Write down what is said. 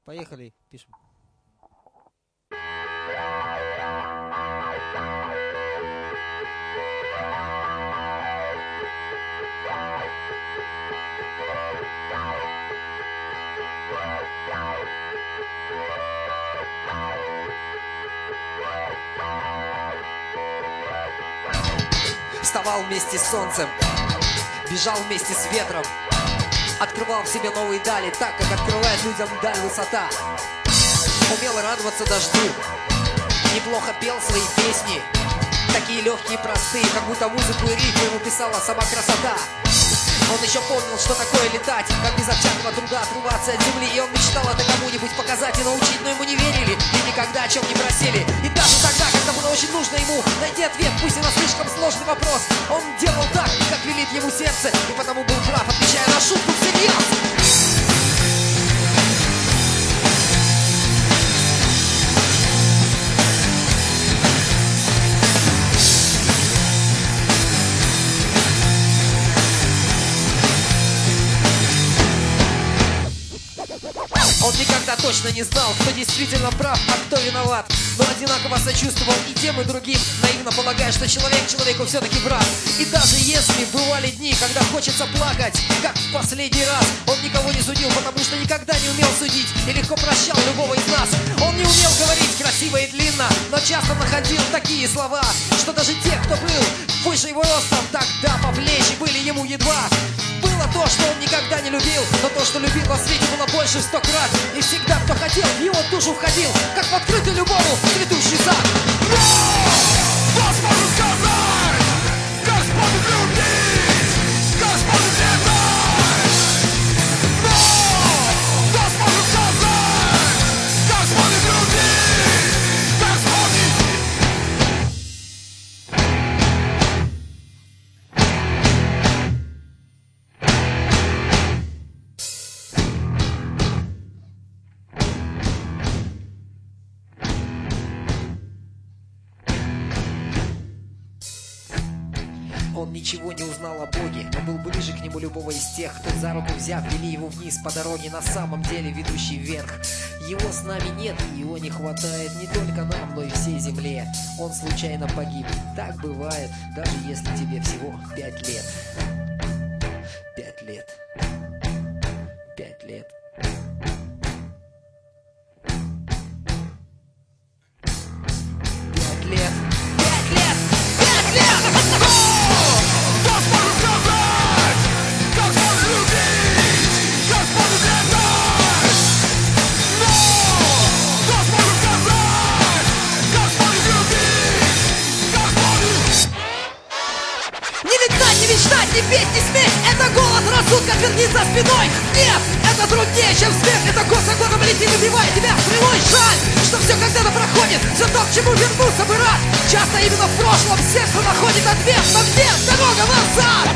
Поехали, пишем. Вставал вместе с солнцем, бежал вместе с ветром, открывал в себе новые дали, так как открывает людям даль высота. Умел радоваться дождю, неплохо пел свои песни, такие легкие и простые, как будто музыку и ритм ему писала сама красота. Он еще помнил, что такое летать, как безо всякого труда отрываться от земли. И он мечтал это кому-нибудь показать и научить, но ему не верили и никогда о чем не просили. И даже тогда, когда было очень нужно ему найти ответ, пусть и на слишком сложный вопрос, он делал так, как велит ему сердце, и потому был прав, отвечая на шутку всерьез. Он никогда точно не знал, кто действительно прав, а кто виноват, но одинаково сочувствовал и тем, и другим, наивно полагая, что человек человеку все-таки брат. И даже если бывали дни, когда хочется плакать, как в последний раз, он никого не судил, потому что никогда не умел судить и легко прощал любого из нас. Он не умел говорить красиво и длинно, но часто находил такие слова, что даже те, кто был выше его ростом, тогда по плечи были ему едва. Было то, что он никогда не любил, но то, что любил во свете, было больше в 100 крат. И всегда, кто хотел, в его душу входил, как в открытый любому цветущий сад. Господу сказать, Господу любить, Господу предать. Господу сказать, Господу любить, Господу. Он ничего не узнал о Боге, но был ближе к нему любого из тех, кто за руку взяв, вели его вниз по дороге, на самом деле ведущей вверх. Его с нами нет, и его не хватает не только нам, но и всей земле. Он случайно погиб. Так бывает, даже если тебе всего 5 лет. 5 лет. 5 лет. 5 лет. 5 лет. 5 лет! Господу сказать, Господу любить, Господу предать. Господу сказать, Господу любить, Господу. Не летать, не мечтать, не петь, не сметь. Это голос рассудка твердит за спиной. Нет, это труднее, чем смерть. Это год за годом летит, убивает тебя стрелой. Жаль, что все когда-то проходит. Все то, к чему вернуться бы рад. Часто именно в прошлом сердце находит ответ. Но где дорога назад?